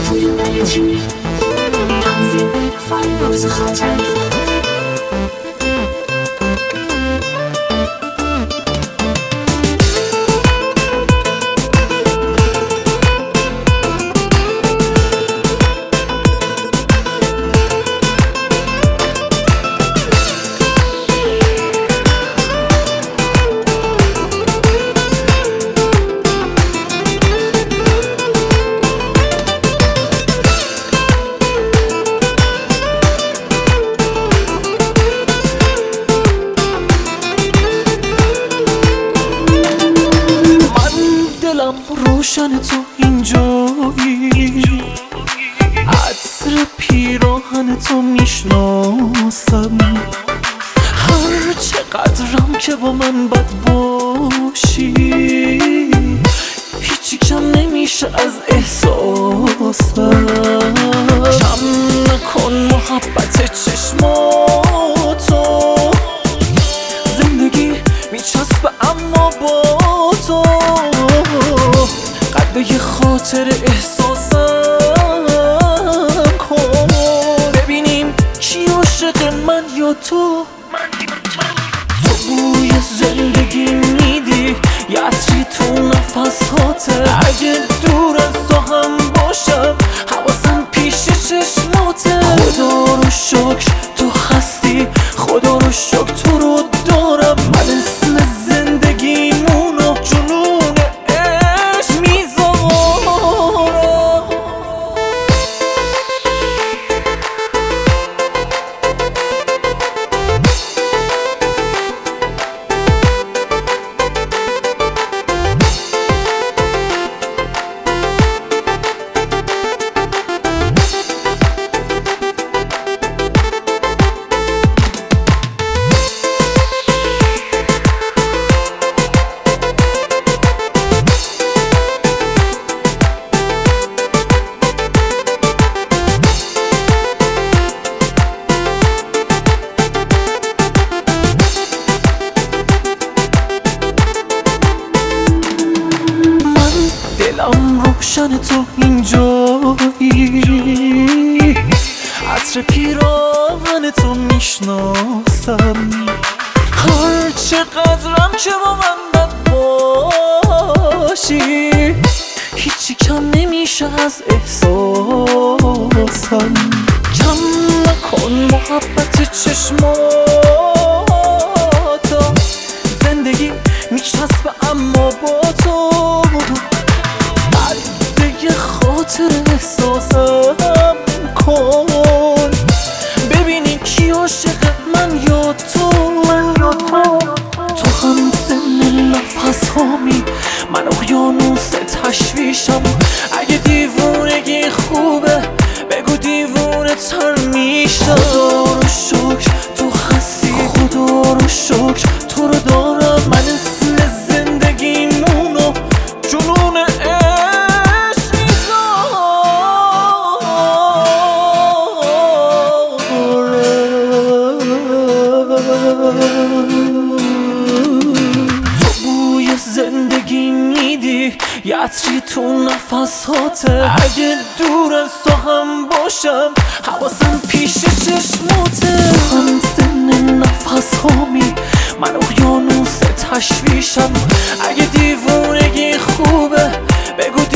روشن تو اینجایی، عطر پیراهن تو میشناسم. هر چقدرم که با من بد باشی، هیچی کم نمیشه از احساسم. کم نکن محبت چشماتو، زندگی میچسبه اما با تو. قد یه خاطر احساسم کن، ببینیم کی عاشق من یا تو. تو بوی زندگی میدی، یه عطری تو نفساته. اگه دور از تو هم باشم، حواسم پیش چشماته. خدا رو شکر تو هستی، خدا رو شکر تو رو دارم. من اسم زندگیمونو جنون عشق میذارم. دلم روشن تو اینجایی، عطر پیراهن تو میشناسم. هر چقدرم که با من بد باشی، هیچی کم نمیشه از احساسم. کم نکن محبت چشماتو، زندگی میچسبه اما با تو. یه خاطر احساسم کن، ببینی کی عاشق من یا تو. تو هم سن نفس هامی، من اقیانوس تشویشم. اگه دیوونگی خوبه بگو دیوونه تر میشم. خدا رو شکر تو هستی، خدا رو شکر تو رو دارم. من اسم زندگیمونو جنون تو بوی زندگی میدی، یه عطری تو نفساته. اگه دور از تو هم باشم، حواسم پیش چشماته. تو هم سن نفس هامی، من اقیانوس تشویشم. اگه دیوونگی خوبه بگو